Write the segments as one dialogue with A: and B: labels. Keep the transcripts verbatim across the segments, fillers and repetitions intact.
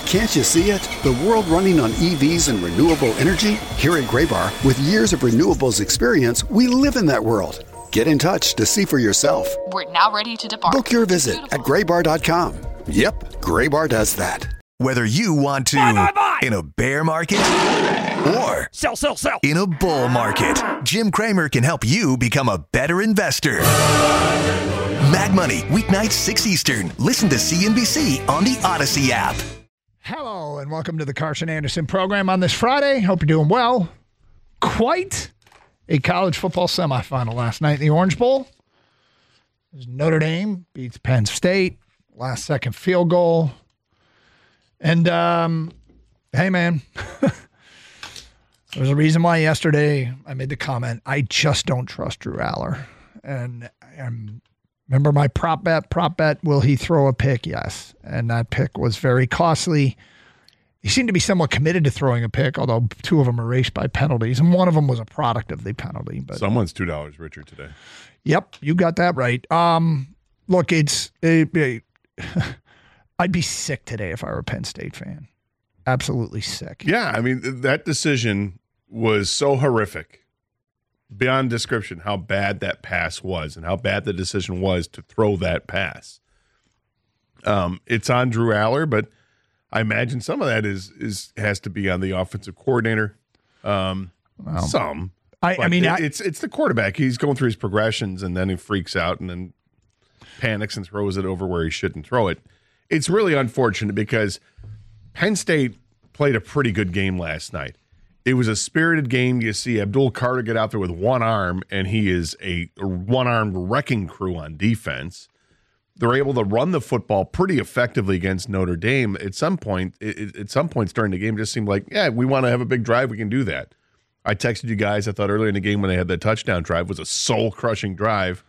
A: Can't you see it? The world running on E Vs and renewable energy? Here at Graybar, with years of renewables experience, we live in that world. Get in touch to see for yourself.
B: We're now ready to depart.
A: Book your visit at graybar dot com. Yep, Graybar does that.
C: Whether you want to
D: buy, buy, buy.
C: in a bear market or
D: sell, sell, sell.
C: in a bull market, Jim Cramer can help you become a better investor. Mad Money, weeknights six Eastern. Listen to C N B C on the Odyssey app.
E: Hello, and welcome to the Carson Anderson program on this Friday. Hope you're doing well. Quite a college football semifinal last night in the Orange Bowl. Notre Dame beats Penn State. Last second field goal. And, um, hey, man, there's a reason why yesterday I made the comment, I just don't trust Drew Aller. And I'm, remember my prop bet? Prop bet, will he throw a pick? Yes. And that pick was very costly. He seemed to be somewhat committed to throwing a pick, although two of them erased by penalties, and one of them was a product of the penalty. But
F: someone's two dollars richer today.
E: Yep, you got that right. Um, look, it's it, it, I'd be sick today if I were a Penn State fan. Absolutely sick.
F: Yeah, I mean, that decision was so horrific, beyond description, how bad that pass was and how bad the decision was to throw that pass. Um, it's on Drew Aller, but I imagine some of that is is has to be on the offensive coordinator. Um, well, some.
E: I, I mean,
F: it,
E: I,
F: it's it's the quarterback. He's going through his progressions, and then he freaks out and then panics and throws it over where he shouldn't throw it. It's really unfortunate because Penn State played a pretty good game last night. It was a spirited game. You see Abdul Carter get out there with one arm, and he is a one-armed wrecking crew on defense. They're able to run the football pretty effectively against Notre Dame. At some point, it, at some points during the game, it just seemed like, yeah, we want to have a big drive. We can do that. I texted you guys. I thought earlier in the game when they had that touchdown drive was a soul-crushing drive.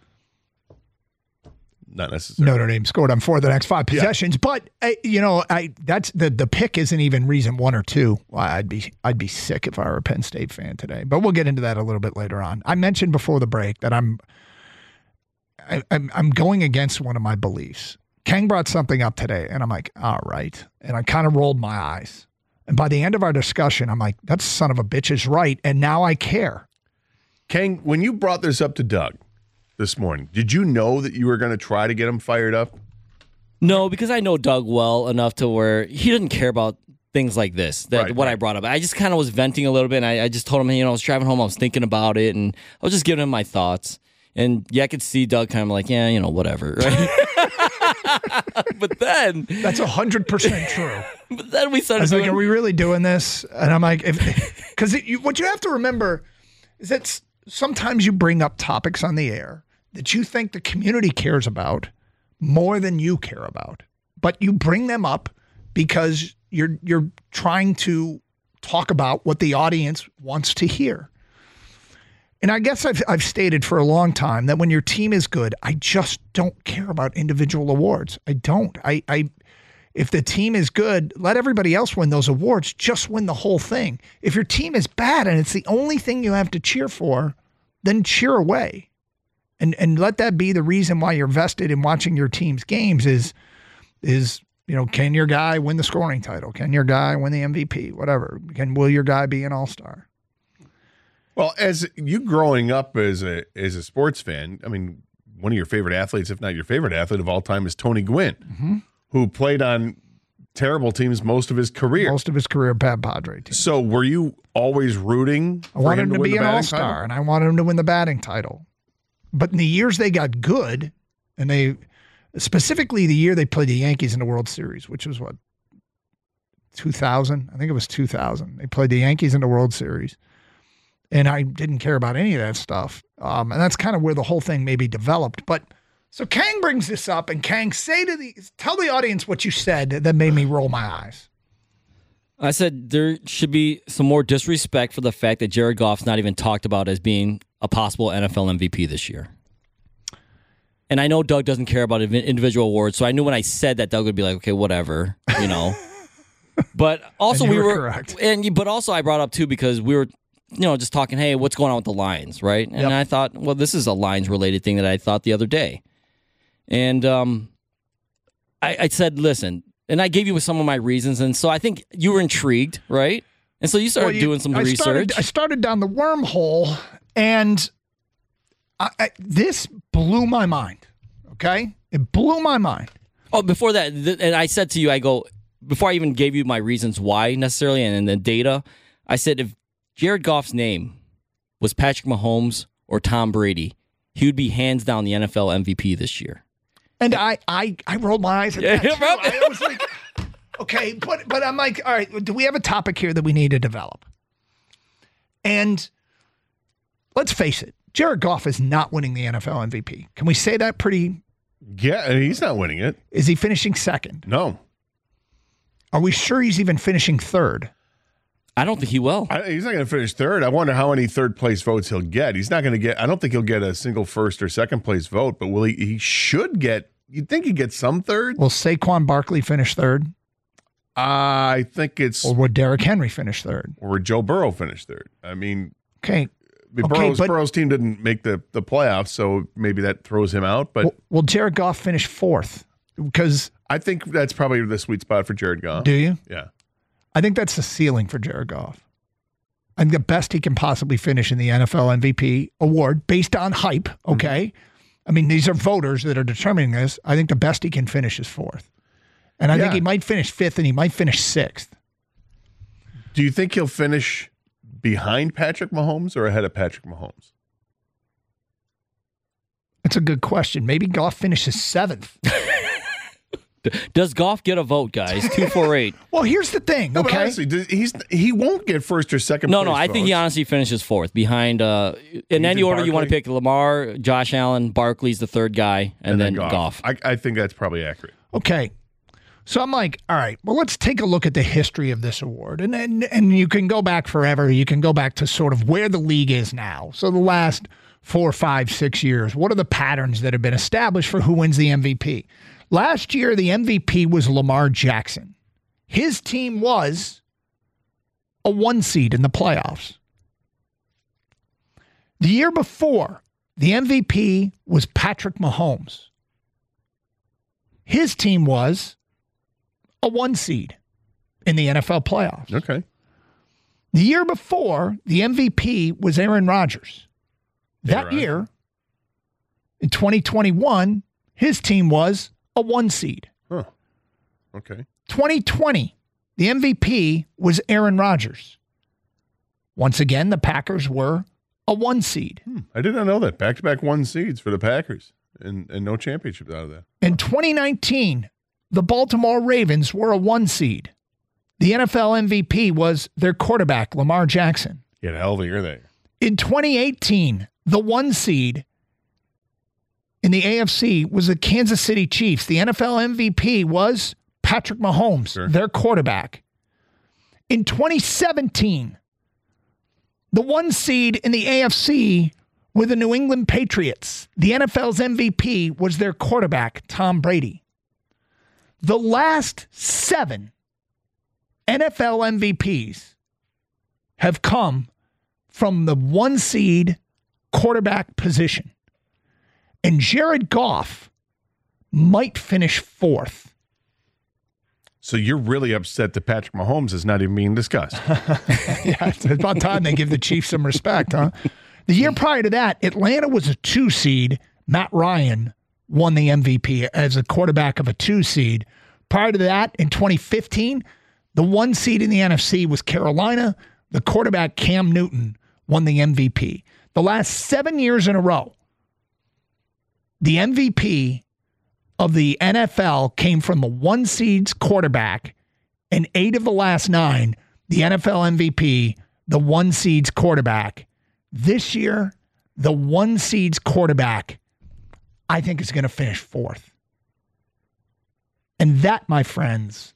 F: Not necessarily.
E: Notre Dame scored on four of the next five possessions, yeah. but uh, you know, I that's the the pick isn't even reason one or two. Well, I'd be I'd be sick if I were a Penn State fan today. But we'll get into that a little bit later on. I mentioned before the break that I'm I, I'm I'm going against one of my beliefs. Kang brought something up today, and I'm like, all right, and I kind of rolled my eyes. And by the end of our discussion, I'm like, that son of a bitch is right, and now I care.
F: Kang, when you brought this up to Doug this morning, did you know that you were going to try to get him fired up?
G: No, because I know Doug well enough to where he doesn't care about things like this, that
F: right,
G: what
F: right.
G: I brought up. I just kind of was venting a little bit, and I, I just told him, you know, I was driving home, I was thinking about it, and I was just giving him my thoughts. And yeah, I could see Doug kind of like, yeah, you know, whatever, right? But then...
E: That's one hundred percent true.
G: But then we started
E: I was
G: doing...
E: like, are we really doing this? And I'm like, because what you have to remember is that sometimes you bring up topics on the air that you think the community cares about more than you care about. But you bring them up because you're you're trying to talk about what the audience wants to hear. And I guess I've I've stated for a long time that when your team is good, I just don't care about individual awards. I don't. I, I if the team is good, let everybody else win those awards. Just win the whole thing. If your team is bad and it's the only thing you have to cheer for, then cheer away. And and let that be the reason why you're vested in watching your team's games is, is you know, can your guy win the scoring title? Can your guy win the M V P? Whatever. Can will your guy be an all-star?
F: Well, as you growing up as a as a sports fan, I mean, one of your favorite athletes, if not your favorite athlete of all time, is Tony Gwynn, mm-hmm. who played on terrible teams most of his career.
E: Most of his career, bad Padre team.
F: So were you always rooting
E: I wanted
F: him
E: him to,
F: to
E: be an all-star,
F: title?
E: and I wanted him to win the batting title. But in the years they got good, and they specifically the year they played the Yankees in the World Series, which was what, two thousand? I think it was two thousand. They played the Yankees in the World Series. And I didn't care about any of that stuff. Um, and that's kind of where the whole thing maybe developed. But so Kang brings this up, and Kang, say to the tell the audience what you said that made me roll my eyes.
G: I said there should be some more disrespect for the fact that Jared Goff's not even talked about as being a possible N F L M V P this year. And I know Doug doesn't care about individual awards, so I knew when I said that Doug would be like, okay, whatever, you know. But also
E: and you
G: we
E: were,
G: were
E: correct.
G: and but also I brought up too because we were, you know, just talking, hey, what's going on with the Lions, right? And
E: yep.
G: I thought, well, this is a Lions-related thing that I thought the other day. And um, I, I said, listen, and I gave you some of my reasons, and so I think you were intrigued, right? And so you started
E: Well, you-
G: doing some
E: I
G: research.
E: Started, I started down the wormhole, and I, I, this blew my mind. Okay, it blew my mind.
G: Oh, before that, th- and I said to you, I go, before I even gave you my reasons why necessarily and, and the data, I said if Jared Goff's name was Patrick Mahomes or Tom Brady, he would be hands down the N F L M V P this year.
E: And I, I, I rolled my eyes at
G: Yeah,
E: that too.
G: right.
E: I was like, okay, but but I'm like, all right, do we have a topic here that we need to develop? And let's face it, Jared Goff is not winning the N F L M V P. Can we say that pretty?
F: Yeah, he's not winning it.
E: Is he finishing second?
F: No.
E: Are we sure he's even finishing third?
G: I don't think he will.
F: I, he's not going to finish third. I wonder how many third place votes he'll get. He's not going to get, I don't think he'll get a single first or second place vote, but will he? He should get, you'd think he'd get some third.
E: Will Saquon Barkley finish third?
F: I think it's,
E: Or would Derrick Henry finish third?
F: or would Joe Burrow finish third? I mean,
E: Okay.
F: I mean,
E: Okay,
F: Burrow's,
E: but-
F: Burrow's team didn't make the, the playoffs, so maybe that throws him out. But
E: Will, will Jared Goff finish fourth? Because,
F: I think that's probably the sweet spot for Jared Goff.
E: do you?
F: Yeah.
E: I think that's the ceiling for Jared Goff. I think the best he can possibly finish in the N F L M V P award based on hype, okay? Mm-hmm. I mean, these are voters that are determining this. I think the best he can finish is fourth. And I
F: Yeah.
E: think he might finish fifth and he might finish sixth.
F: Do you think he'll finish behind Patrick Mahomes or ahead of Patrick Mahomes?
E: That's a good question. Maybe Goff finishes seventh.
G: Does Goff get a vote, guys? two four eight.
E: Well, here's the thing,
F: No, but
E: okay?
F: honestly, does- he's he won't get first or second.
G: No,
F: place
G: no, I think he
F: votes.
G: honestly finishes fourth behind, uh, in any
F: think
G: order you want to
F: Barkley?
G: pick Lamar, Josh Allen, Barkley's the third guy, and, then, Goff.
F: I, I think that's probably accurate.
E: Okay. So I'm like, all right, well, let's take a look at the history of this award. And, and and you can go back forever. You can go back to sort of where the league is now. So the last four, five, six years, what are the patterns that have been established for who wins the M V P? Last year, the M V P was Lamar Jackson. His team was a one seed in the playoffs. The year before, the M V P was Patrick Mahomes. His team was a one seed in the N F L playoffs.
F: Okay.
E: The year before, the M V P was Aaron Rodgers. That
F: Right.
E: year, in twenty twenty-one, his team was a one seed.
F: Huh. Okay.
E: twenty twenty, the M V P was Aaron Rodgers. Once again, the Packers were a one seed.
F: Hmm. I did not know that. Back-to-back one seeds for the Packers and, and no championship out of that.
E: In twenty nineteen, the Baltimore Ravens were a one seed. The N F L M V P was their quarterback, Lamar Jackson.
F: He had a hell of a year there.
E: In twenty eighteen, the one seed in the A F C was the Kansas City Chiefs. The N F L M V P was Patrick Mahomes,
F: Sure.
E: their quarterback. In twenty seventeen, the one seed in the A F C were the New England Patriots. The N F L's M V P was their quarterback, Tom Brady. The last seven N F L M V Ps have come from the one seed quarterback position. And Jared Goff might finish fourth.
F: So you're really upset that Patrick Mahomes is not even being discussed.
E: Yeah, it's about time they give the Chiefs some respect, huh? The year prior to that, Atlanta was a two seed. Matt Ryan won the M V P as a quarterback of a two seed. Prior to that, in twenty fifteen, the one seed in the N F C was Carolina. The quarterback, Cam Newton, won the M V P. The last seven years in a row, the M V P of the N F L came from the one seed's quarterback, and eight of the last nine, the N F L M V P, the one seed's quarterback. This year, the one seed's quarterback, I think, is going to finish fourth. And that, my friends,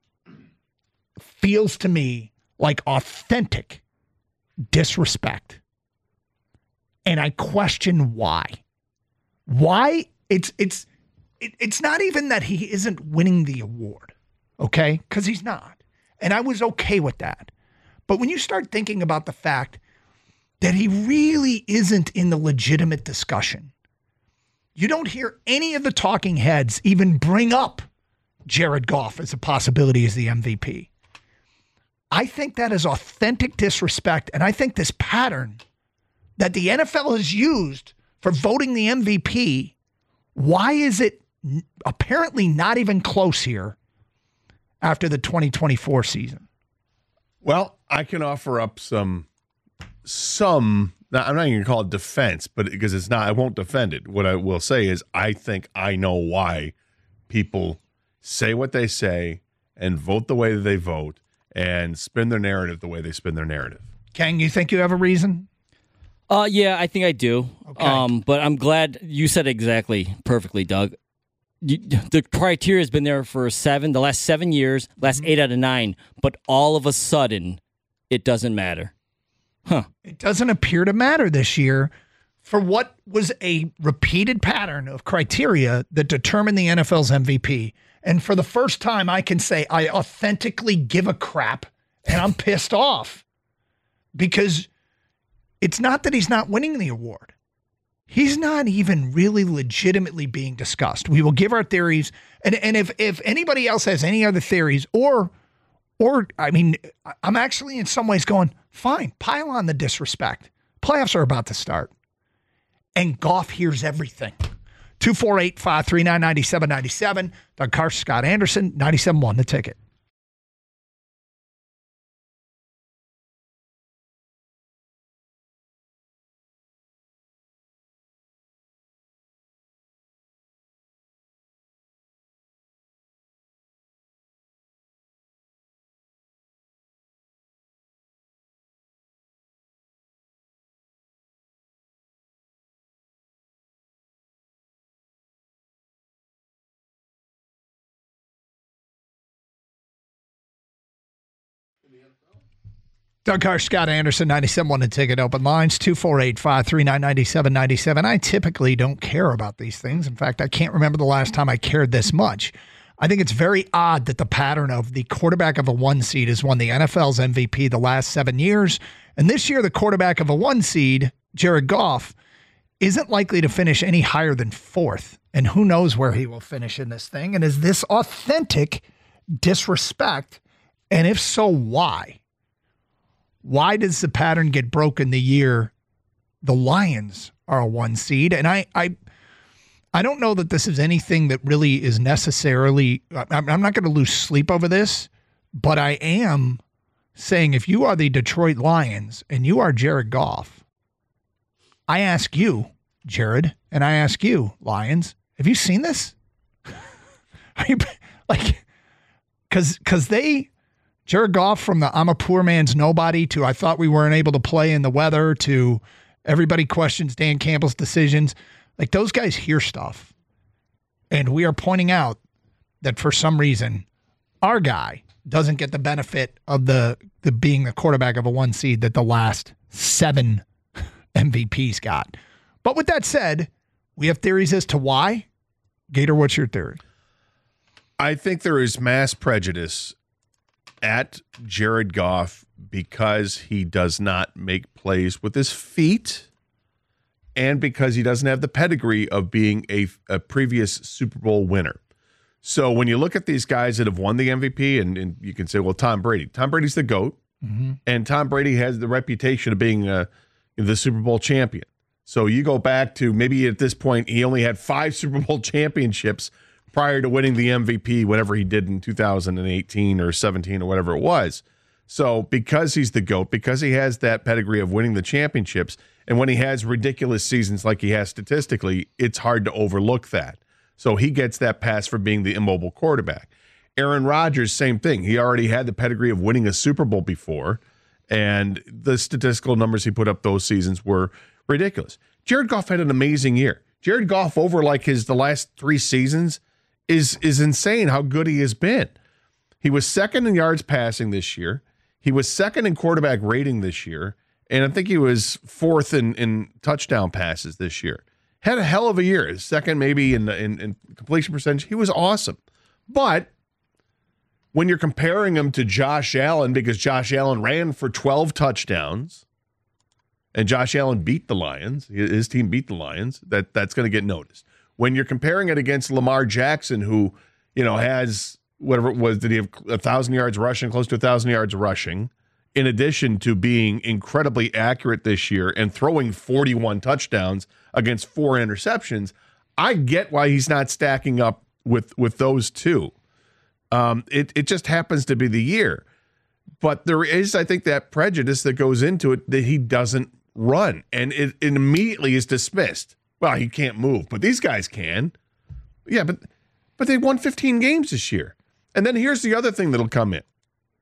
E: feels to me like authentic disrespect. And I question why. Why? It's it's it, it's not even that he isn't winning the award, okay? Because he's not. And I was okay with that. But when you start thinking about the fact that he really isn't in the legitimate discussion, you don't hear any of the talking heads even bring up Jared Goff as a possibility as the M V P. I think that is authentic disrespect, and I think this pattern that the N F L has used for voting the M V P, why is it apparently not even close here after the twenty twenty-four season?
F: Well, I can offer up some, some, I'm not even going to call it defense, but because it's not, I won't defend it. What I will say is I think I know why people say what they say and vote the way that they vote and spin their narrative the way they spin their narrative.
E: Kang, you think you have a reason?
G: Uh, yeah, I think I do.
E: Okay.
G: Um, but I'm glad you said it exactly perfectly, Doug. You, the criteria has been there for seven, the last seven years, last mm-hmm. eight out of nine, but all of a sudden, it doesn't matter. Huh.
E: It doesn't appear to matter this year for what was a repeated pattern of criteria that determined the N F L's M V P. And for the first time, I can say I authentically give a crap and I'm pissed off because it's not that he's not winning the award. He's not even really legitimately being discussed. We will give our theories. And, and if, if anybody else has any other theories or, or, I mean, I'm actually in some ways going, fine, pile on the disrespect. Playoffs are about to start. And Goff hears everything. two four eight, five three nine, nine seven nine seven. Doug Karsch, Scott Anderson, ninety-seven point one The Ticket. Doug Karsch, Scott Anderson, ninety-seven point one The Ticket. Open lines, two four eight, five three nine, nine seven nine seven. I typically don't care about these things. In fact, I can't remember the last time I cared this much. I think it's very odd that the pattern of the quarterback of a one seed has won the N F L's M V P the last seven years. And this year, the quarterback of a one seed, Jared Goff, isn't likely to finish any higher than fourth. And who knows where he will finish in this thing. And is this authentic disrespect? And if so, why? Why does the pattern get broken the year the Lions are a one seed? And I I, I don't know that this is anything that really is necessarily, I'm, I'm not going to lose sleep over this, but I am saying if you are the Detroit Lions and you are Jared Goff, I ask you, Jared, and I ask you, Lions, have you seen this? Are you, like, because because they... Jared Goff from the I'm a poor man's nobody to I thought we weren't able to play in the weather to everybody questions Dan Campbell's decisions. Like those guys hear stuff. And we are pointing out that for some reason, our guy doesn't get the benefit of the, the being the quarterback of a one seed that the last seven M V Ps got. But with that said, we have theories as to why. Gator, what's your theory?
F: I think there is mass prejudice at Jared Goff because he does not make plays with his feet and because he doesn't have the pedigree of being a, a previous Super Bowl winner. So when you look at these guys that have won the M V P, and, and you can say, well, Tom Brady. Tom Brady's the GOAT, mm-hmm. and Tom Brady has the reputation of being uh, the Super Bowl champion. So you go back to maybe at this point, he only had five Super Bowl championships prior to winning the M V P, whatever he did in two thousand eighteen or seventeen or whatever it was. So because he's the GOAT, because he has that pedigree of winning the championships, and when he has ridiculous seasons like he has statistically, it's hard to overlook that. So he gets that pass for being the immobile quarterback. Aaron Rodgers, same thing. He already had the pedigree of winning a Super Bowl before, and the statistical numbers he put up those seasons were ridiculous. Jared Goff had an amazing year. Jared Goff over like his the last three seasons is is insane how good he has been. He was second in yards passing this year. He was second in quarterback rating this year. And I think he was fourth in, in touchdown passes this year. Had a hell of a year. Second maybe in, in, in completion percentage. He was awesome. But when you're comparing him to Josh Allen, because Josh Allen ran for twelve touchdowns, and Josh Allen beat the Lions, his team beat the Lions, that, that's going to get noticed. When you're comparing it against Lamar Jackson, who you know, has whatever it was, did he have a thousand yards rushing, close to a thousand yards rushing, in addition to being incredibly accurate this year and throwing forty-one touchdowns against four interceptions. I get why he's not stacking up with, with those two. Um, it, it just happens to be the year. But there is, I think, that prejudice that goes into it that he doesn't run. And it, it immediately is dismissed. Well, he can't move, but these guys can. Yeah, but but they won fifteen games this year. And then here's the other thing that'll come in.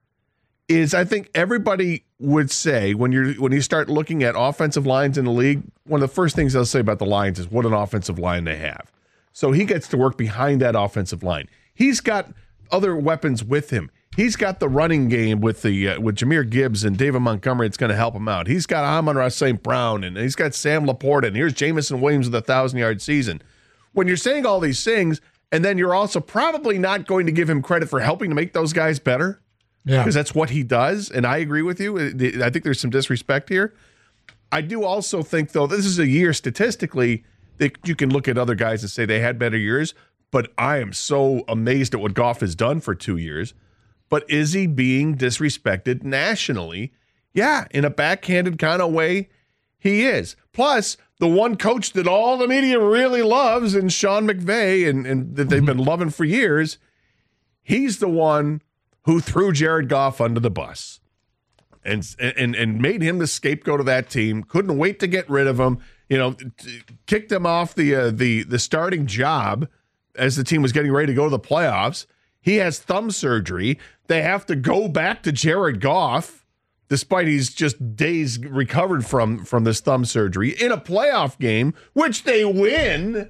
F: Is I think everybody would say when you're when you start looking at offensive lines in the league, one of the first things they'll say about the Lions is what an offensive line they have. So he gets to work behind that offensive line. He's got other weapons with him. He's got the running game with the uh, with Jahmyr Gibbs and David Montgomery. It's going to help him out. He's got Amon-Ra Saint Brown, and he's got Sam Laporta, and here's Jameson Williams with a thousand-yard season. When you're saying all these things, and then you're also probably not going to give him credit for helping to make those guys better,
E: Yeah.
F: because that's what he does, and I agree with you. I think there's some disrespect here. I do also think, though, this is a year statistically that you can look at other guys and say they had better years, but I am so amazed at what Goff has done for two years. But is he being disrespected nationally? Yeah, in a backhanded kind of way, he is. Plus, the one coach that all the media really loves, and Sean McVay, and, and that they've been loving for years, he's the one who threw Jared Goff under the bus and, and, and made him the scapegoat of that team. Couldn't wait to get rid of him. You know, t- kicked him off the uh, the the starting job as the team was getting ready to go to the playoffs. He has thumb surgery. They have to go back to Jared Goff, despite he's just days recovered from, from this thumb surgery, in a playoff game, which they win.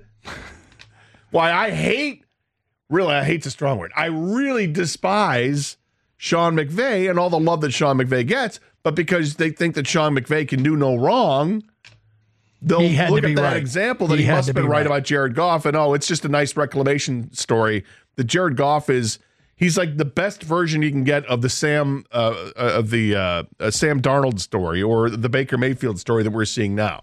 F: Why, I hate, really, I hate's a strong word. I really despise Sean McVay and all the love that Sean McVay gets, but because they think that Sean McVay can do no wrong, they'll look at that
E: right.
F: example that
E: he,
F: he,
E: had
F: must
E: to
F: have been
E: be
F: right,
E: right
F: about Jared Goff, and oh, it's just a nice reclamation story. That Jared Goff is, he's like the best version you can get of the Sam uh, of the uh, uh, Sam Darnold story or the Baker Mayfield story that we're seeing now.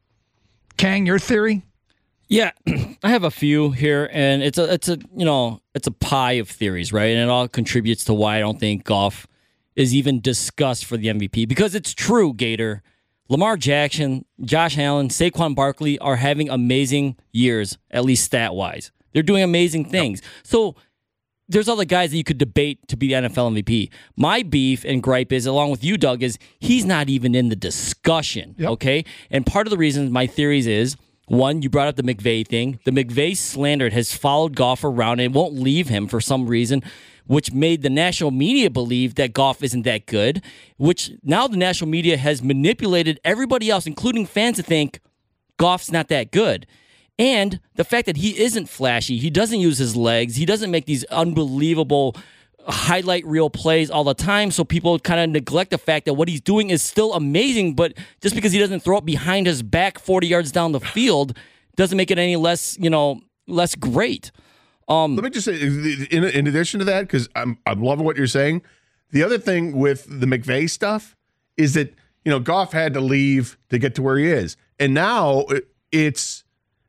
E: Kang, your theory?
G: Yeah, I have a few here, and it's a it's a you know it's a pie of theories, right? And it all contributes to why I don't think Goff is even discussed for the M V P, because it's true, Gator. Lamar Jackson, Josh Allen, Saquon Barkley are having amazing years, at least stat-wise. They're doing amazing things. Yep. So there's other guys that you could debate to be the N F L M V P. My beef and gripe is, along with you, Doug, is he's not even in the discussion, yep. okay? And part of the reason my theories is, one, you brought up the McVay thing. The McVay slander has followed Goff around and it won't leave him for some reason, which made the national media believe that Goff isn't that good, which now the national media has manipulated everybody else, including fans, to think Goff's not that good. And the fact that he isn't flashy, he doesn't use his legs, he doesn't make these unbelievable highlight reel plays all the time, so people kind of neglect the fact that what he's doing is still amazing, but just because he doesn't throw it behind his back forty yards down the field doesn't make it any less, you know, less great. Um,
F: Let me just say, in, in addition to that, because I'm I'm loving what you're saying, the other thing with the McVay stuff is that, you know, Goff had to leave to get to where he is, and now it's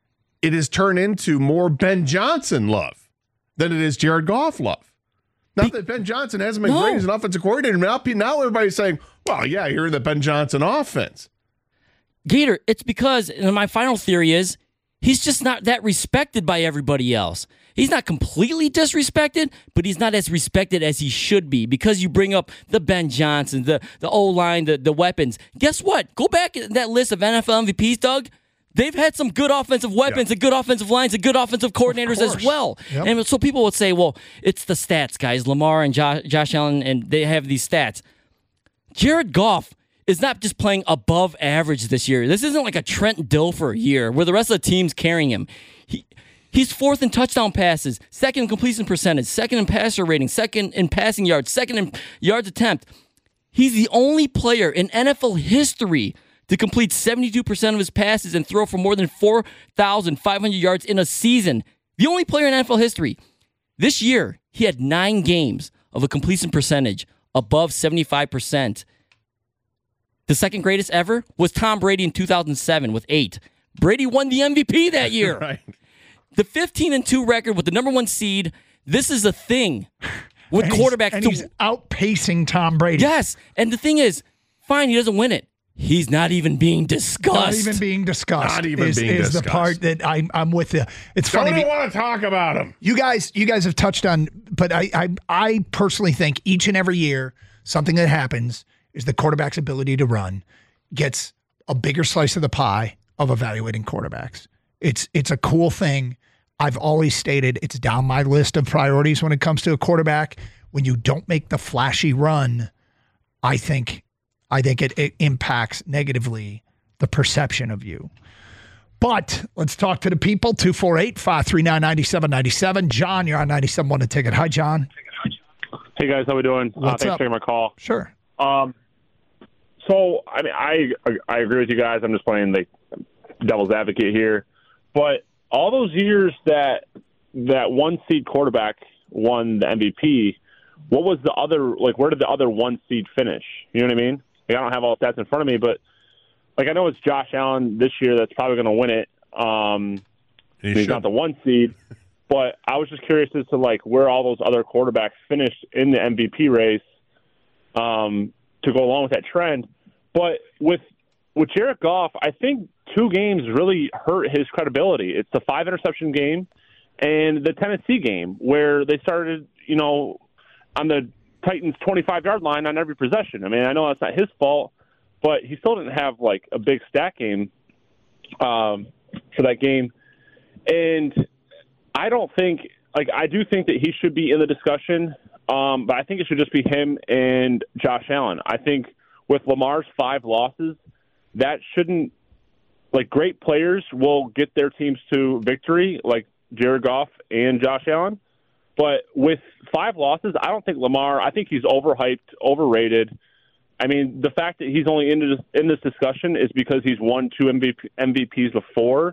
F: it has turned into more Ben Johnson love than it is Jared Goff love. Not that Ben Johnson hasn't been
G: no.
F: great as an offensive coordinator. Now, now everybody's saying, well, yeah, you're in the Ben Johnson offense.
G: Gator, it's because, and my final theory is, he's just not that respected by everybody else. He's not completely disrespected, but he's not as respected as he should be, because you bring up the Ben Johnson, the, the O-line, the, the weapons. Guess what? Go back at that list of N F L M V Ps, Doug. They've had some good offensive weapons, yeah. and good offensive lines, and good offensive coordinators as well. Yep. And so people would say, well, it's the stats, guys. Lamar and Josh, Josh Allen, and they have these stats. Jared Goff is not just playing above average this year. This isn't like a Trent Dilfer year where the rest of the team's carrying him. He He's fourth in touchdown passes, second in completion percentage, second in passer rating, second in passing yards, second in yards attempt. He's the only player in N F L history to complete seventy-two percent of his passes and throw for more than four thousand five hundred yards in a season. The only player in N F L history. This year, he had nine games of a completion percentage above seventy-five percent. The second greatest ever was Tom Brady in two thousand seven with eight. Brady won the M V P that year. Right. The fifteen and two record with the number one seed, This is a thing with
E: and
G: quarterbacks.
E: He's, and
G: to,
E: he's outpacing Tom Brady.
G: Yes, and the thing is, fine, he doesn't win it. He's not even being discussed.
E: Not even being discussed.
F: Not even
E: is,
F: being
E: is
F: discussed.
E: the part that I'm I'm with you. It's
F: Don't
E: funny.
F: even want to talk about him.
E: You guys, you guys have touched on, but I, I, I personally think each and every year something that happens is the quarterback's ability to run gets a bigger slice of the pie of evaluating quarterbacks. It's it's a cool thing. I've always stated it's down my list of priorities when it comes to a quarterback. When you don't make the flashy run, I think I think it, it impacts negatively the perception of you. But let's talk to the people. two four eight, five three nine, nine seven nine seven. John, you're on ninety-seven point one The Ticket. Hi, John.
B: Hey, guys. How we doing? Uh,
E: What's
B: thanks
E: up?
B: for taking my call.
E: Sure.
B: Um, so, I mean, I I agree with you guys. I'm just playing the devil's advocate here. But all those years that that one seed quarterback won the M V P, what was the other, like, where did the other one seed finish? You know what I mean? Like, I don't have all the stats in front of me, but, like, I know it's Josh Allen this year that's probably going to win it. Um,
F: He
B: he's
F: should.
B: not the one seed. But I was just curious as to, like, where all those other quarterbacks finished in the M V P race um, to go along with that trend. But with with Jared Goff, I think two games really hurt his credibility. It's the five interception game and the Tennessee game where they started, you know, on the Titans' twenty-five yard line on every possession. I mean, I know that's not his fault, but he still didn't have, like, a big stat game um, for that game. And I don't think, like, I do think that he should be in the discussion, um, but I think it should just be him and Josh Allen. I think with Lamar's five losses, that shouldn't, like, great players will get their teams to victory, like Jared Goff and Josh Allen. But with five losses, I don't think Lamar, I think he's overhyped, overrated. I mean, the fact that he's only in this, in this discussion is because he's won two M V P, M V Ps before.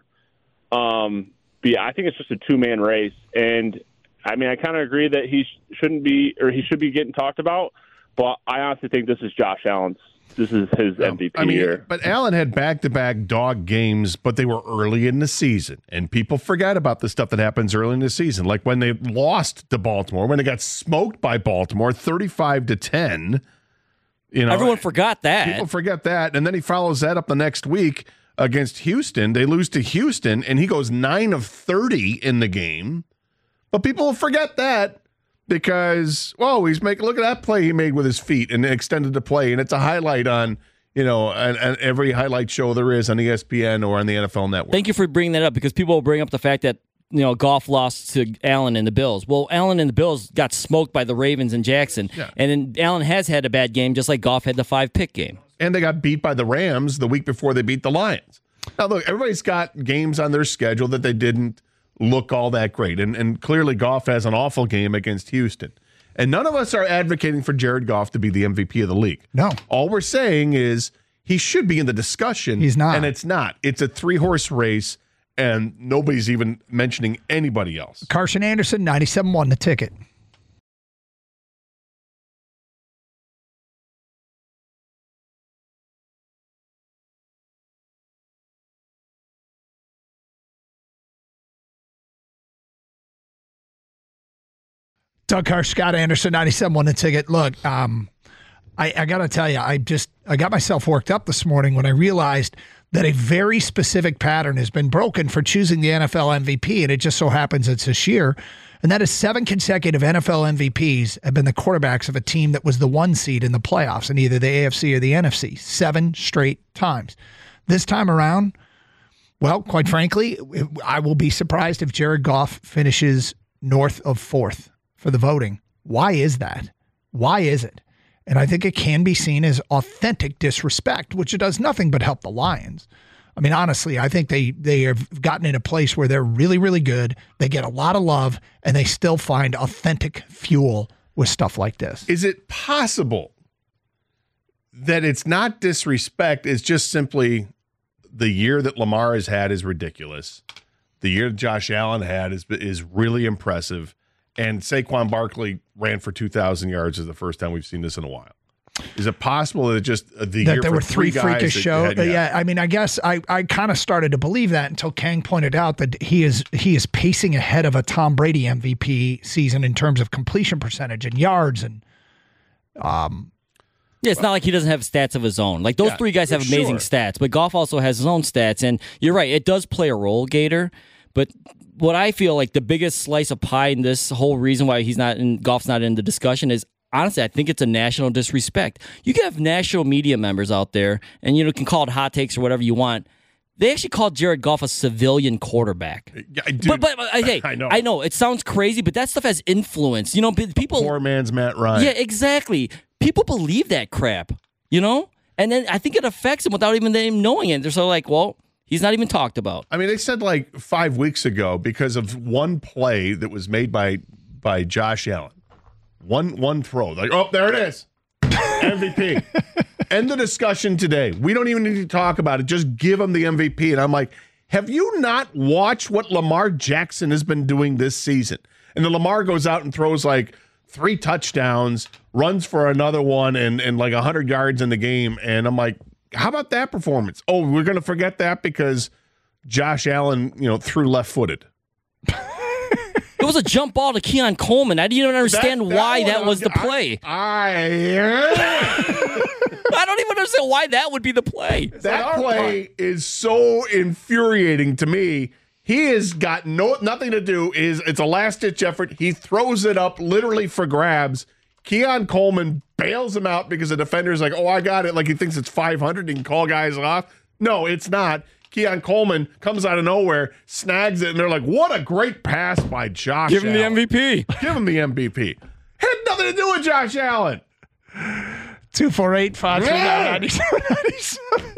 B: Um, but yeah, I think it's just a two-man race. And, I mean, I kind of agree that he sh- shouldn't be, or he should be getting talked about, but I honestly think this is Josh Allen's. This is his M V P
F: I mean,
B: year.
F: but Allen had back-to-back dog games, but they were early in the season, and people forget about the stuff that happens early in the season, like when they lost to Baltimore, when they got smoked by Baltimore, thirty-five to ten. You know,
G: Everyone forgot that.
F: people forget that, and then he follows that up the next week against Houston. They lose to Houston, and he goes nine of thirty in the game, but people forget that. Because, whoa, he's making, look at that play he made with his feet and extended the play. And it's a highlight on, you know, an, an every highlight show there is on E S P N or on the N F L Network.
G: Thank you for bringing that up because people will bring up the fact that, you know, Goff lost to Allen and the Bills. Well, Allen and the Bills got smoked by the Ravens and Jackson.
F: Yeah.
G: And then Allen has had a bad game just like Goff had the five-pick game.
F: And they got beat by the Rams the week before they beat the Lions. Now, look, everybody's got games on their schedule that they didn't look all that great. And, and clearly Goff has an awful game against Houston. And none of us are advocating for Jared Goff to be the M V P of the league.
E: No.
F: All we're saying is he should be in the discussion.
E: He's not.
F: And it's not. It's a three-horse race, and nobody's even mentioning anybody else.
E: Carson Anderson, ninety-seven point one The Ticket. Doug Harsh, Scott Anderson, ninety-seven point one The Ticket. Look, um, I, I got to tell you, I just I got myself worked up this morning when I realized that a very specific pattern has been broken for choosing the N F L M V P, and it just so happens it's this year. And that is seven consecutive N F L M V Ps have been the quarterbacks of a team that was the one seed in the playoffs in either the A F C or the N F C. Seven straight times. This time around, well, quite frankly, I will be surprised if Jared Goff finishes north of fourth for the voting. Why is that? Why is it? And I think it can be seen as authentic disrespect, which it does nothing but help the Lions. I mean, honestly, I think they they have gotten in a place where they're really, really good. They get a lot of love, and they still find authentic fuel with stuff like this.
F: Is it possible that it's not disrespect, it's just simply the year that Lamar has had is ridiculous. The year that Josh Allen had is is really impressive. And Saquon Barkley ran for two thousand yards is the first time we've seen this in a while. Is it possible that just uh, the
E: that
F: year
E: there
F: for
E: were three
F: guys
E: freakish
F: that
E: shows.
F: had-
E: Yeah.
F: yeah.
E: I mean, I guess I, I kind of started to believe that until Kang pointed out that he is he is pacing ahead of a Tom Brady M V P season in terms of completion percentage and yards and um.
G: Yeah, it's not like he doesn't have stats of his own. Like those
F: Yeah,
G: three guys have
F: sure.
G: amazing stats, but Goff also has his own stats. And you're right, it does play a role, Gator. But what I feel like the biggest slice of pie in this whole reason why he's not in Goff's not in the discussion is honestly, I think it's a national disrespect. You can have national media members out there, and you know can call it hot takes or whatever you want. They actually called Jared Goff a civilian quarterback.
F: Yeah, dude,
G: but, but, but hey,
F: I know.
G: I know it sounds crazy, but that stuff has influence. You know, p- people.
F: Poor man's Matt Ryan.
G: Yeah, exactly. People believe that crap. You know, and then I think it affects him without even them knowing it. They're so like, well, he's not even talked about.
F: I mean, they said like five weeks ago because of one play that was made by by Josh Allen. One one throw. Like, oh, there it is. M V P. End the discussion today. We don't even need to talk about it. Just give him the M V P. And I'm like, have you not watched what Lamar Jackson has been doing this season? And then Lamar goes out and throws like three touchdowns, runs for another one, and, and like one hundred yards in the game. And I'm like, how about that performance? Oh, we're going to forget that because Josh Allen, you know, threw left-footed.
G: It was a jump ball to Keon Coleman. I didn't even understand
F: That- that
G: why
F: one,
G: that was the
F: I-
G: play.
F: I,
G: I don't even understand why that would be the play.
F: that play is so infuriating to me. He has got no nothing to do. Is it's a last ditch effort. He throws it up literally for grabs. Keon Coleman bails him out because the defender's like, "Oh, I got it." Like he thinks it's five hundred. He can call guys off. No, it's not. Keon Coleman comes out of nowhere, snags it, and they're like, "What a great pass by Josh!
G: Give him the
F: Allen.
G: M V P.
F: Give him the M V P." Had nothing to do with Josh Allen.
E: two four eight, five three nine, nine seven nine seven.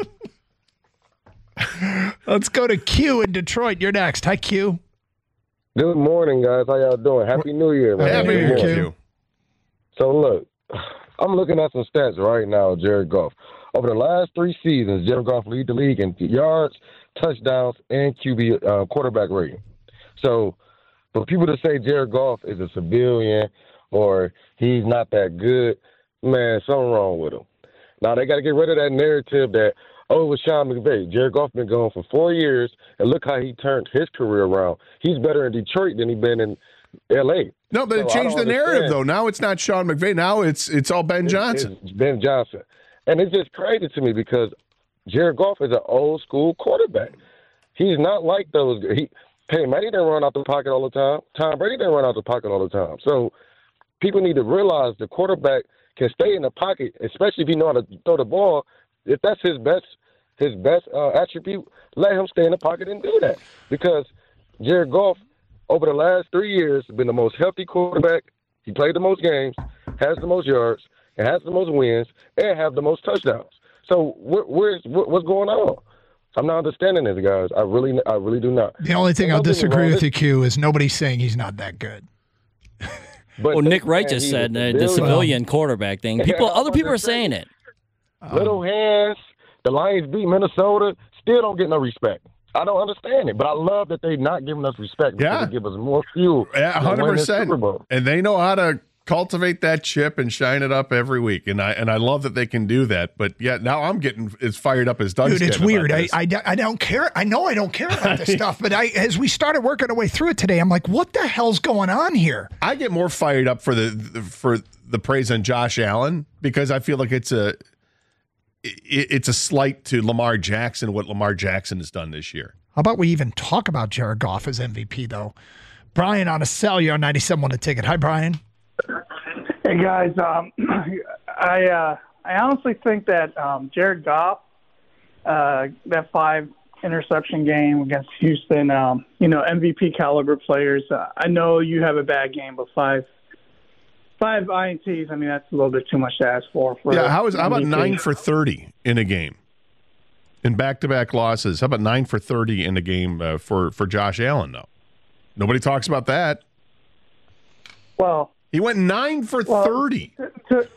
E: Let's go to Q in Detroit. You're next. Hi, Q.
D: Good morning, guys. How y'all doing? Happy New Year, man.
E: Happy
F: Happy
E: New
F: New
E: Year,
F: Year,
E: Q.
F: Q.
D: So, look, I'm looking at some stats right now, Jared Goff. Over the last three seasons, Jared Goff lead the league in yards, touchdowns, and Q B uh, quarterback rating. So, for people to say Jared Goff is a civilian or he's not that good, man, something wrong with him. Now, they got to get rid of that narrative that, oh, it was Sean McVay. Jared Goff been gone for four years, and look how he turned his career around. He's better in Detroit than he's been in L A.
F: No, but it
D: So I
F: changed the
D: don't
F: narrative
D: understand.
F: though. Now it's not Sean McVay. Now it's it's all Ben Johnson.
D: It's Ben Johnson. And it's just crazy to me because Jared Goff is an old school quarterback. He's not like those. He, Peyton Manning didn't run out the pocket all the time. Tom Brady didn't run out the pocket all the time. So people need to realize the quarterback can stay in the pocket, especially if he know how to throw the ball. If that's his best his best uh, attribute, let him stay in the pocket and do that. Because Jared Goff, over the last three years, has been the most healthy quarterback. He played the most games, has the most yards, and has the most wins, and have the most touchdowns. So wh- where's wh- what's going on? I'm not understanding this, guys. I really, I really do not.
E: The only thing
D: And
E: I'll
D: don't get me
E: disagree
D: wrong,
E: with
D: this-
E: you, Q, is nobody's saying he's not that good.
D: But
G: Well,
D: they
G: Nick Wright
D: saying
G: just
D: he's a
G: said uh, the
D: civilian.
G: civilian quarterback thing. People,
D: Yeah,
G: other people are
D: I'm
G: saying it.
D: Little hands. The Lions beat Minnesota. Still don't get no respect. I don't understand it, but I love that they're not giving us respect.
F: Yeah.
D: Because it give us more fuel.
F: Yeah,
D: to
F: one hundred
D: win this
F: percent.
D: Super Bowl.
F: And they know how to cultivate that chip and shine it up every week. And I and I love that they can do that. But yeah, now I'm getting as fired up as Doug's
E: Dude, it's
F: getting
E: weird.
F: about
E: I,
F: this.
E: I, I don't care. I know I don't care about this stuff, but I as we started working our way through it today, I'm like, what the hell's going on here?
F: I get more fired up for the for the praise on Josh Allen because I feel like it's a it, it's a slight to Lamar Jackson, what Lamar Jackson has done this year.
E: How about we even talk about Jared Goff as M V P, though? Brian on a cell, you're on ninety-seven on a ticket. Hi, Brian.
H: Hey guys, um, I uh, I honestly think that um, Jared Goff, uh, that five interception game against Houston, um, you know, M V P caliber players. Uh, I know you have a bad game, but five five I N Ts. I mean, that's a little bit too much to ask for. for
F: Yeah, how is how about
H: M V P.
F: nine for thirty in a game? In back-to-back losses, how about nine for thirty in a game uh, for for Josh Allen? Though nobody talks about that.
H: Well,
F: He went nine for
H: Well,
F: thirty.
H: to,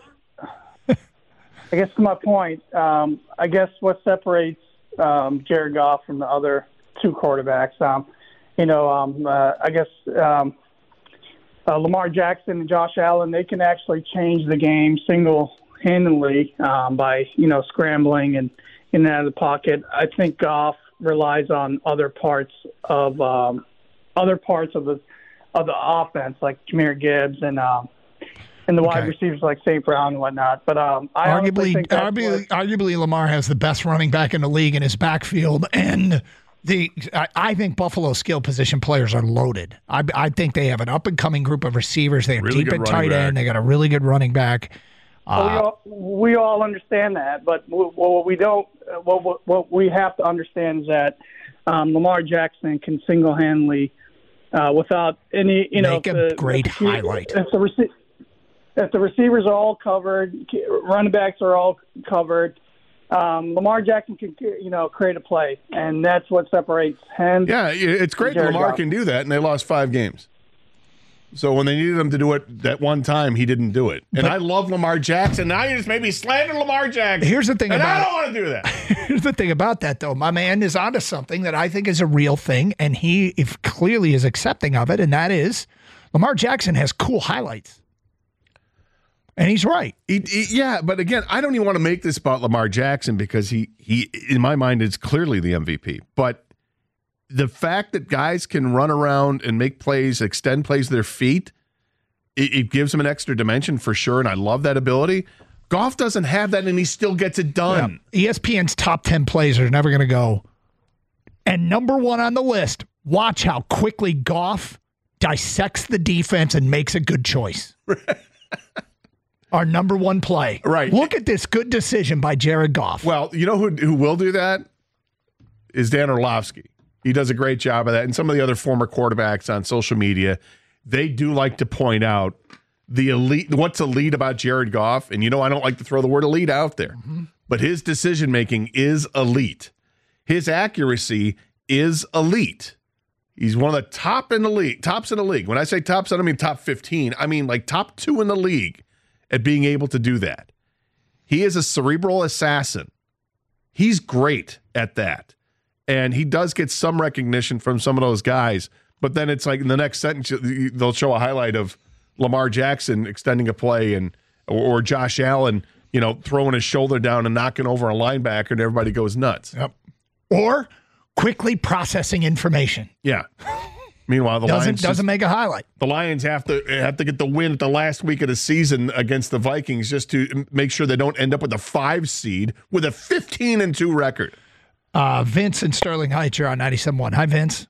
H: I guess to my point, um, I guess what separates um, Jared Goff from the other two quarterbacks, um, you know, um, uh, I guess um, uh, Lamar Jackson and Josh Allen, they can actually change the game single handily um, by, you know, scrambling and in and out of the pocket. I think Goff relies on other parts of um, other parts of the of the offense, like Jahmyr Gibbs and um, and the wide
E: Okay.
H: receivers like Saint Brown and whatnot. But um, I honestly
E: Arguably,
H: think that's
E: arguably,
H: what-
E: arguably, Lamar has the best running back in the league in his backfield, and the I, I think Buffalo's skill position players are loaded. I, I think they have an up and coming group of receivers. They have
F: Really
E: deep
F: good
E: at
F: running
E: tight
F: back.
E: end. They got a really good running back.
H: Well, we,
E: Uh,
H: all, we all understand that, but w- what we don't, uh, what, what, what we have to understand is that um, Lamar Jackson can single-handedly, uh, without any, you know,
E: Make
H: if
E: a
H: the-
E: great
H: if the-
E: highlight.
H: If the, rece- if the receivers are all covered, running backs are all covered, um, Lamar Jackson can, you know, create a play, and that's what separates him.
F: Yeah, it's great that
H: Jared
F: Lamar
H: Goff.
F: can do that, and they lost five games. So when they needed him to do it that one time, he didn't do it. And I love Lamar Jackson. Now you just made me slander Lamar Jackson.
E: Here's the thing
F: and
E: about
F: I
E: it.
F: don't want to do that.
E: Here's the thing about that, though. My man is onto something that I think is a real thing, and he if clearly is accepting of it, and that is Lamar Jackson has cool highlights. And he's right.
F: He, he- yeah, but again, I don't even want to make this about Lamar Jackson because he, he, in my mind, is clearly the M V P. But the fact that guys can run around and make plays, extend plays with their feet, it, it gives him an extra dimension for sure, and I love that ability. Goff doesn't have that, and he still gets it done.
E: E S P N's top ten plays are never going to go. And number one on the list, watch how quickly Goff dissects the defense and makes a good choice. Our number one play.
F: Right.
E: Look at this good decision by Jared Goff.
F: Well, you know who who will do that is Dan Orlovsky. He does a great job of that, and some of the other former quarterbacks on social media, they do like to point out the elite. What's elite about Jared Goff? And you know, I don't like to throw the word elite out there, mm-hmm. but his decision making is elite. His accuracy is elite. He's one of the top in the league, tops in the league. When I say tops, I don't mean top fifteen. I mean like top two in the league at being able to do that. He is a cerebral assassin. He's great at that. And he does get some recognition from some of those guys. But then it's like in the next sentence, they'll show a highlight of Lamar Jackson extending a play and or, or Josh Allen, you know, throwing his shoulder down and knocking over a linebacker, and everybody goes nuts.
E: Yep. Or quickly processing information.
F: Yeah. Meanwhile, the
E: Doesn't
F: Lions
E: doesn't
F: just,
E: make a highlight.
F: the Lions have to have to get the win at the last week of the season against the Vikings just to make sure they don't end up with a five seed with a fifteen and two record.
E: Uh, Vince and Sterling Heights, you're on ninety-seven point one. Hi, Vince.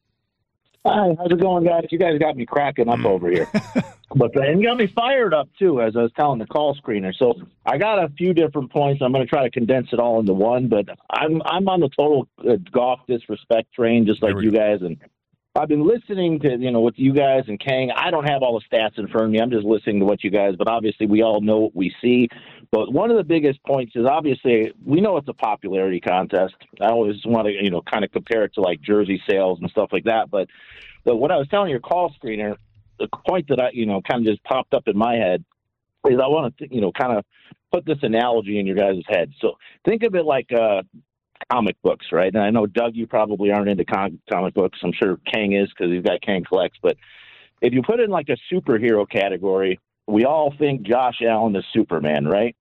I: Hi, how's it going, guys? You guys got me cracking up over here. But and you got me fired up, too, as I was telling the call screener. So I got a few different points. I'm going to try to condense it all into one, but I'm I'm on the total uh, Goff disrespect train, just like you guys. And I've been listening to, you know, with you guys and Kang. I don't have all the stats in front of me. I'm just listening to what you guys, but obviously we all know what we see. But one of the biggest points is obviously we know it's a popularity contest. I always want to, you know, kind of compare it to like jersey sales and stuff like that. But, but what I was telling your call screener, the point that I, you know, kind of just popped up in my head is I want to, you know, kind of put this analogy in your guys' head. So think of it like uh, comic books, right? And I know, Doug, you probably aren't into com- comic books. I'm sure Kang is because he's got Kang Collects. But if you put it in like a superhero category, we all think Josh Allen is Superman, right?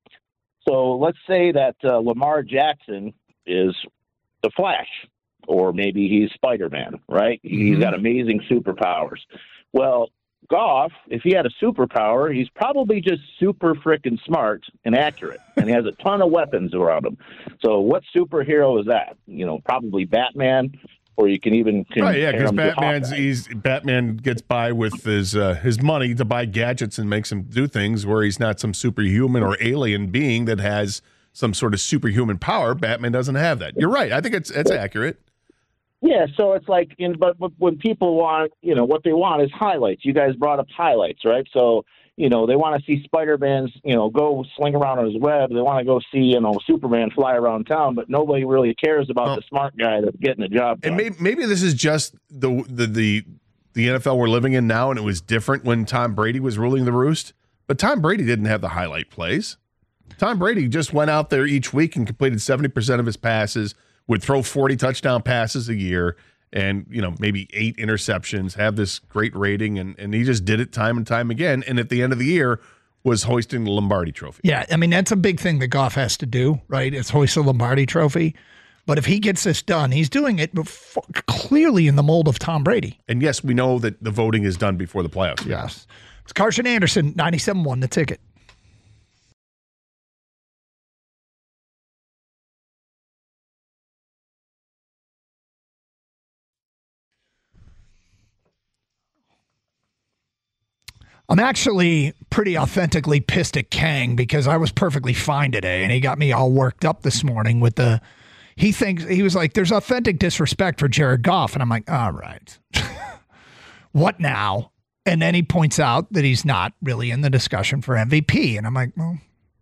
I: So let's say that uh, Lamar Jackson is the Flash, or maybe he's Spider-Man, right? Mm-hmm. He's got amazing superpowers. Well, Goff, if he had a superpower, he's probably just super freaking smart and accurate, and he has a ton of weapons around him. So what superhero is that? You know, probably Batman, or you can even compare
F: Right, yeah, because
I: him to
F: Batman's
I: Hawkeye.
F: he's Batman gets by with his uh, his money to buy gadgets and makes him do things where he's not some superhuman or alien being that has some sort of superhuman power. Batman doesn't have that. You're right. I think it's it's accurate.
I: Yeah, so it's like, in, but, but when people want, you know, what they want is highlights. You guys brought up highlights, right? So, you know, they want to see Spider-Man's, you know, go sling around on his web. They want to go see, you know, Superman fly around town, but nobody really cares about
F: Oh.
I: the smart guy that's getting the job done.
F: And maybe, maybe this is just the, the the the N F L we're living in now, and it was different when Tom Brady was ruling the roost. But Tom Brady didn't have the highlight plays. Tom Brady just went out there each week and completed seventy percent of his passes, would throw forty touchdown passes a year, and, you know, maybe eight interceptions, have this great rating, and, and he just did it time and time again. And at the end of the year, was hoisting the Lombardi Trophy.
E: Yeah, I mean, that's a big thing that Goff has to do, right? It's hoist the Lombardi Trophy. But if he gets this done, he's doing it before, clearly in the mold of Tom Brady.
F: And yes, we know that the voting is done before the playoffs.
E: Yes. It's Carson Anderson, ninety-seven one, The Ticket. I'm actually pretty authentically pissed at Kang because I was perfectly fine today, and he got me all worked up this morning with the, he thinks, he was like, there's authentic disrespect for Jared Goff. And I'm like, all right, what now? And then he points out that he's not really in the discussion for M V P. And I'm like, well,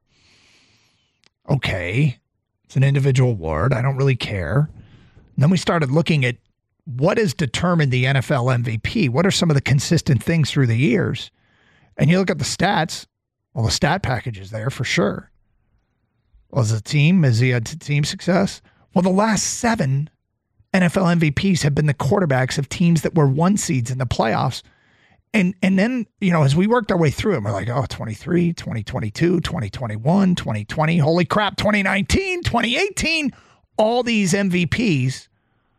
E: okay, it's an individual award. I don't really care. And then we started looking at what has determined the N F L M V P. What are some of the consistent things through the years? And you look at the stats, well, the stat package is there for sure. Was the team, has he had team success? Well, the last seven N F L M V Ps have been the quarterbacks of teams that were one seeds in the playoffs. And and then, you know, as we worked our way through it, we're like, oh, twenty-three, twenty twenty-two, twenty twenty-one, twenty twenty, holy crap, twenty nineteen, twenty eighteen, all these M V Ps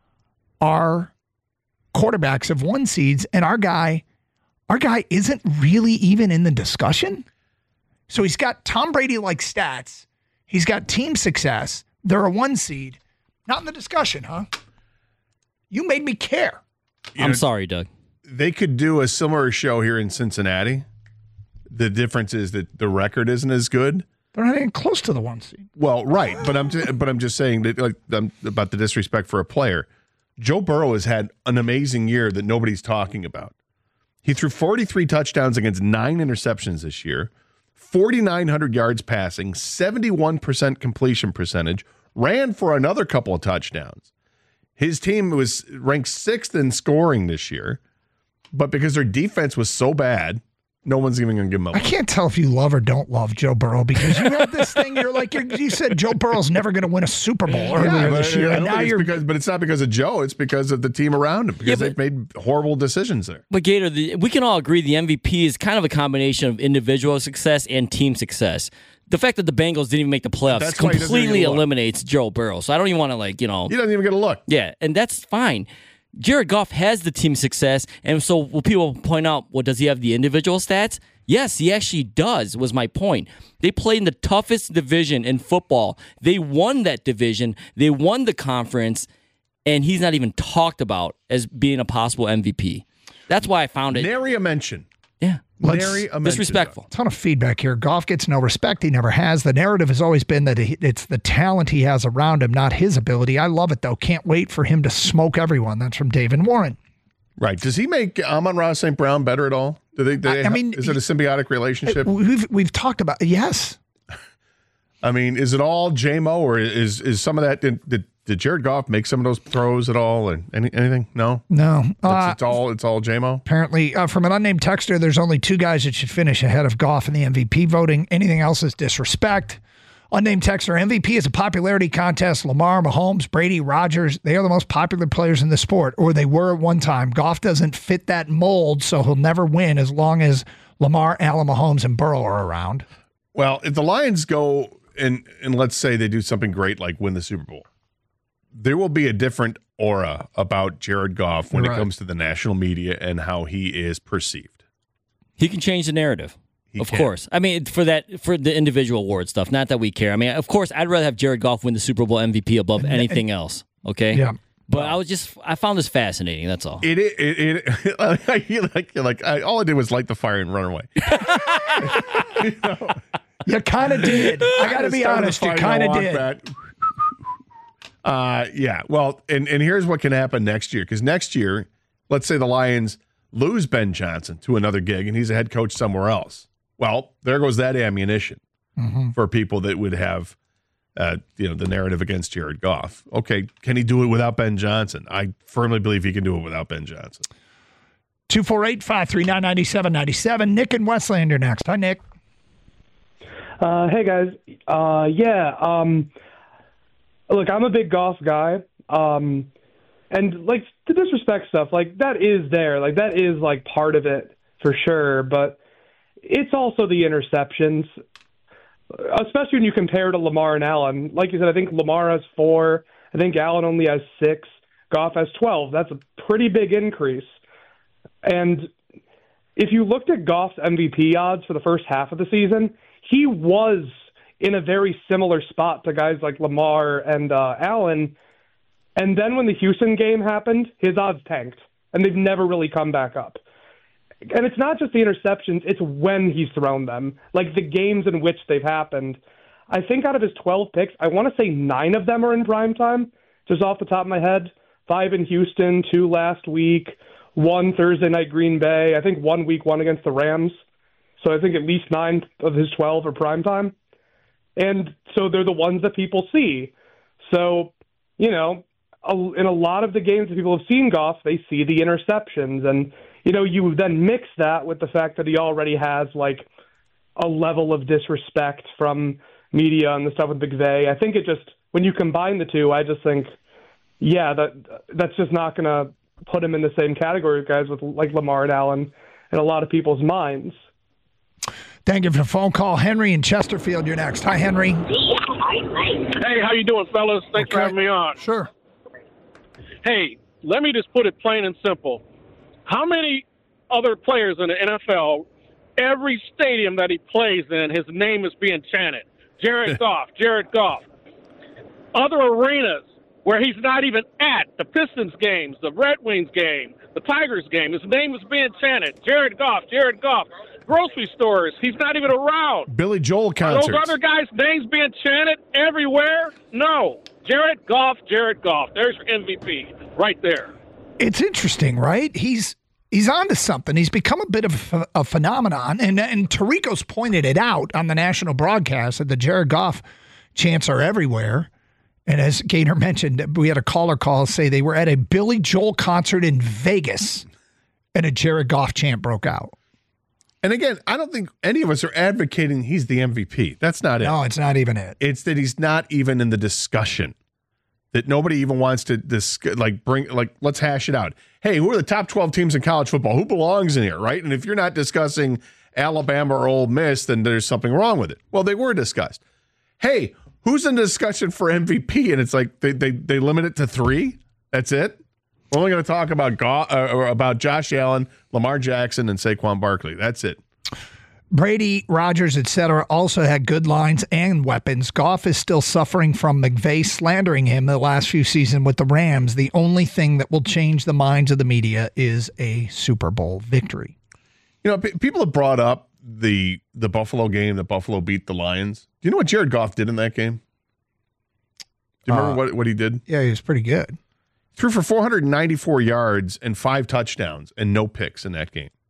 E: are quarterbacks of one seeds, and our guy Our guy isn't really even in the discussion. So he's got Tom Brady-like stats. He's got team success. They're a one seed. Not in the discussion, huh? You made me care.
F: You
G: I'm
F: know,
G: sorry, Doug.
F: They could do a similar show here in Cincinnati. The difference is that the record isn't as good.
E: They're not even close to the one seed.
F: Well, right, but I'm just, but I'm just saying that like um, about the disrespect for a player. Joe Burrow has had an amazing year that nobody's talking about. He threw forty-three touchdowns against nine interceptions this year, forty-nine hundred yards passing, seventy-one percent completion percentage, ran for another couple of touchdowns. His team was ranked sixth in scoring this year, but because their defense was so bad, no one's even going to give him a
E: I can't tell if you love or don't love Joe Burrow because you have this thing. You're like, you're, you said Joe Burrow's never going to win a Super Bowl earlier
F: yeah,
E: this year.
F: I
E: And
F: don't
E: now
F: think it's
E: you're
F: because, but it's not because of Joe. It's because of the team around him because
G: Yeah,
F: they've made horrible decisions there.
G: But Gator, the, we can all agree the M V P is kind of a combination of individual success and team success. The fact that the Bengals didn't even make the playoffs
F: That's why he doesn't even
G: completely
F: get a look.
G: eliminates Joe Burrow. So I don't even want to, like, you know.
F: He doesn't even get a look.
G: Yeah, and that's fine. Jared Goff has the team success, and so will people point out, well, does he have the individual stats? Yes, he actually does, was my point. They played in the toughest division in football. They won that division. They won the conference, and he's not even talked about as being a possible M V P. That's why I found it.
F: Nary a mention.
G: Yeah.
E: Let's-
F: Nary a mention.
G: Disrespectful.
E: ton of feedback here. Goff gets no respect. He never has. The narrative has always been that he- it's the talent he has around him, not his ability. I love it, though. Can't wait for him to smoke everyone. That's from David Warren.
F: Right. Does he make Amon-Ra Saint Brown better at all? Do they, do they
E: I- I
F: have-
E: mean,
F: is it a symbiotic relationship?
E: We've we've talked about yes.
F: I mean, is it all J-Mo or is is some of that did, did, did Jared Goff make some of those throws at all and any, anything? No.
E: No.
F: It's,
E: Uh,
F: it's all it's all J-Mo.
E: apparently, uh, from an unnamed texter, there's only two guys that should finish ahead of Goff in the M V P voting. Anything else is disrespect. Unnamed texter, M V P is a popularity contest. Lamar, Mahomes, Brady, Rodgers, they are the most popular players in the sport, or they were at one time. Goff doesn't fit that mold, so he'll never win as long as Lamar, Allen, Mahomes, and Burrow are around.
F: Well, if the Lions go and and let's say they do something great like win the Super Bowl, there will be a different aura about Jared Goff when
E: Right.
F: it comes to the national media and how he is perceived.
G: He can change the narrative.
F: He
G: of
F: can.
G: course. I mean, for that, for the individual award stuff, not that we care. I mean, of course, I'd rather have Jared Goff win the Super Bowl M V P above anything else. Okay.
E: Yeah.
G: But I was just, I found this fascinating. That's all.
F: It it it, it you're like you're like I, all I did was light the fire and run away. You know?
E: You kind of did. I got to be
F: Started the
E: honest, you
F: fire,
E: kind of
F: walk
E: did.
F: back. Uh, yeah. Well, and and here's what can happen next year because next year, let's say the Lions lose Ben Johnson to another gig and he's a head coach somewhere else. Well, there goes that ammunition
E: Mm-hmm.
F: for people that would have, uh, you know, the narrative against Jared Goff. Okay, can he do it without Ben Johnson? I firmly believe he can do it without Ben Johnson.
E: two four eight, five three nine, nine seven nine seven. Nick and Westlander next. Hi, Nick.
J: Uh, hey guys, uh, yeah. Um, look, I'm a big golf guy, um, and like the disrespect stuff, like that is there, like that is like part of it for sure. But it's also the interceptions, especially when you compare to Lamar and Allen. Like you said, I think Lamar has four. I think Allen only has six. Goff has twelve. That's a pretty big increase. And if you looked at Goff's M V P odds for the first half of the season, he was in a very similar spot to guys like Lamar and uh, Allen. And then when the Houston game happened, his odds tanked, and they've never really come back up. And it's not just the interceptions, it's when he's thrown them, like the games in which they've happened. I think out of his twelve picks, I want to say nine of them are in prime time, just off the top of my head. Five in Houston, two last week, one Thursday night Green Bay, I think one week one against the Rams. So I think at least nine of his twelve are prime time. And so they're the ones that people see. So, you know, in a lot of the games that people have seen Goff, they see the interceptions. And, you know, you then mix that with the fact that he already has, like, a level of disrespect from media and the stuff with McVay. I think it just, when you combine the two, I just think, yeah, that that's just not going to put him in the same category of guys with, like, Lamar and Allen in a lot of people's minds.
E: Thank you for the phone call. Henry in Chesterfield, you're next. Hi, Henry.
K: Hey, how you doing, fellas? Thanks
E: Okay.
K: for having me on.
E: Sure.
K: Hey, let me just put it plain and simple. How many other players in the N F L, every stadium that he plays in, his name is being chanted? Jared Goff, Jared Goff. Other arenas where he's not even at, the Pistons games, the Red Wings game, the Tigers game, his name is being chanted. Jared Goff, Jared Goff. Grocery stores, he's not even around.
F: Billy Joel
K: Are
F: concerts.
K: those other guys' names being chanted everywhere? No. Jared Goff, Jared Goff. There's your M V P right there.
E: It's interesting, right? He's he's onto something. He's become a bit of a, a phenomenon, and and Tirico's pointed it out on the national broadcast that the Jared Goff chants are everywhere. And as Gator mentioned, we had a caller call say they were at a Billy Joel concert in Vegas, and a Jared Goff chant broke out.
F: And again, I don't think any of us are advocating he's the M V P. That's not it.
E: No, it's not even it.
F: It's that he's not even in the discussion. That nobody even wants to discuss, like bring, like let's hash it out. Hey, who are the top twelve teams in college football? Who belongs in here, right? And if you're not discussing Alabama or Ole Miss, then there's something wrong with it. Well, they were discussed. Hey, who's in the discussion for M V P? And it's like they they they limit it to three. That's it. We're only going to talk about Goff, uh, or about Josh Allen, Lamar Jackson, and Saquon Barkley. That's it.
E: Brady, Rodgers, et cetera also had good lines and weapons. Goff is still suffering from McVay slandering him the last few seasons with the Rams. The only thing that will change the minds of the media is a Super Bowl victory.
F: You know, p- people have brought up the the Buffalo game that Buffalo beat the Lions. Do you know what Jared Goff did in that game? Do you remember
E: Uh,
F: what, what he did?
E: Yeah, he was pretty good.
F: Threw for four hundred ninety-four yards and five touchdowns and no picks in that game.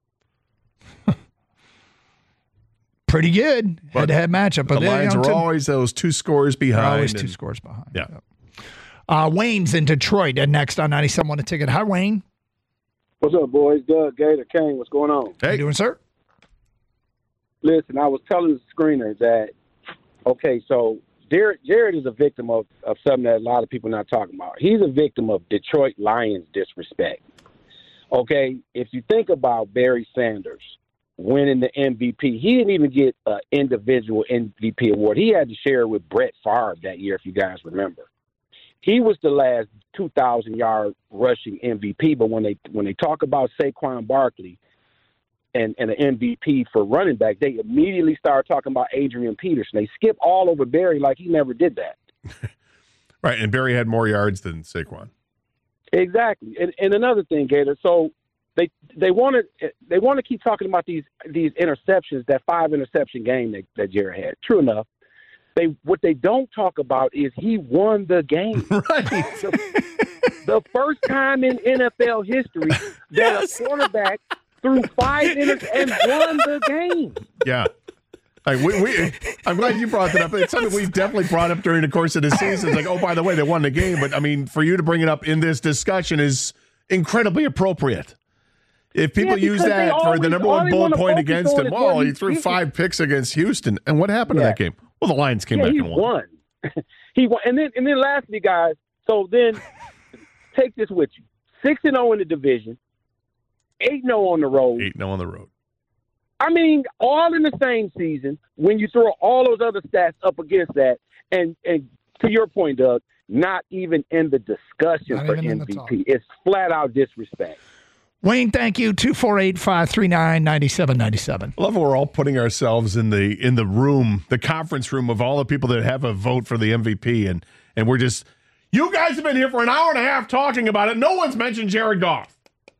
E: Pretty good head-to-head matchup. But
F: the Lions
E: you know,
F: are
E: to-
F: always those two scores behind.
E: They're always two
F: and-
E: scores behind.
F: Yeah.
E: Uh, Wayne's in Detroit. And next on ninety-seven one a ticket. Hi, Wayne.
L: What's up, boys? Doug, Gator, Kane, what's going on?
E: How you doing, sir?
L: Listen, I was telling the screener that, okay, so Jared, Jared is a victim of, of something that a lot of people are not talking about. He's a victim of Detroit Lions disrespect. Okay, if you think about Barry Sanders winning the M V P, he didn't even get an individual M V P award. He had to share it with Brett Favre that year, if you guys remember. He was the last two thousand yard rushing M V P, but when they when they talk about Saquon Barkley and, and an M V P for running back, they immediately start talking about Adrian Peterson. They skip all over Barry like he never did that.
F: Right, and Barry had more yards than Saquon.
L: Exactly. And, and another thing, Gator, so they they want to they want to keep talking about these these interceptions, that five interception game that, that Jared had. True enough. They what they don't talk about is he won the game.
F: Right.
L: The, the first time in N F L history that yes. a quarterback threw five innings and won the game.
F: Yeah. Like we, we, I'm glad you brought that up. It's something we've definitely brought up during the course of the season. It's like, oh, by the way, they won the game. But, I mean, for you to bring it up in this discussion is incredibly appropriate. If people
L: yeah,
F: use that
L: always,
F: for the number one bullet point against him, oh, he,
L: he
F: threw
L: he,
F: five picks against Houston. And what happened
L: yeah.
F: in that game? Well, the Lions came
L: yeah,
F: back
L: he
F: and won.
L: won. he won. And then, and then lastly, guys, so then take this with you. six and oh in the division, eight and oh on the road.
F: eight and oh on the road.
L: I mean, all in the same season, when you throw all those other stats up against that, and, and to your point, Doug, not even in the discussion
E: Not
L: for
E: even in
L: M V
E: the
L: P. It's flat out disrespect.
E: Wayne, thank you. two four eight, five three nine, nine seven nine seven.
F: I love how we're all putting ourselves in the in the room, the conference room of all the people that have a vote for the M V P, and and we're just, you guys have been here for an hour and a half talking about it. No one's mentioned Jared Goff.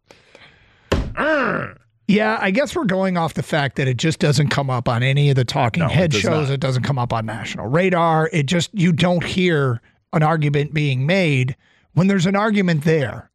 F: Urgh.
E: Yeah, I guess we're going off the fact that it just doesn't come up on any of the talking
F: No, it
E: head
F: does
E: shows.
F: not.
E: It doesn't come up on national radar. It just, you don't hear an argument being made when there's an argument there.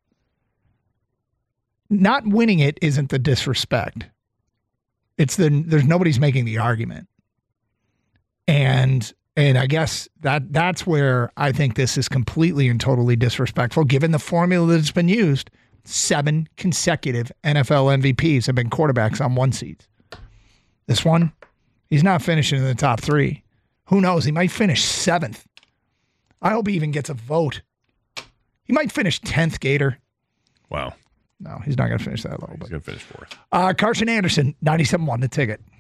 E: Not winning it isn't the disrespect. It's the, there's nobody's making the argument. And and I guess that that's where I think this is completely and totally disrespectful, given the formula that's been used. Seven consecutive N F L M V Ps have been quarterbacks on one seeds. This one, he's not finishing in the top three. Who knows? He might finish seventh. I hope he even gets a vote. He might finish tenth, Gator.
F: Wow.
E: No, he's not going to finish that low.
F: He's
E: But
F: going to finish fourth.
E: uh, Carson Anderson, ninety-seven one, the ticket.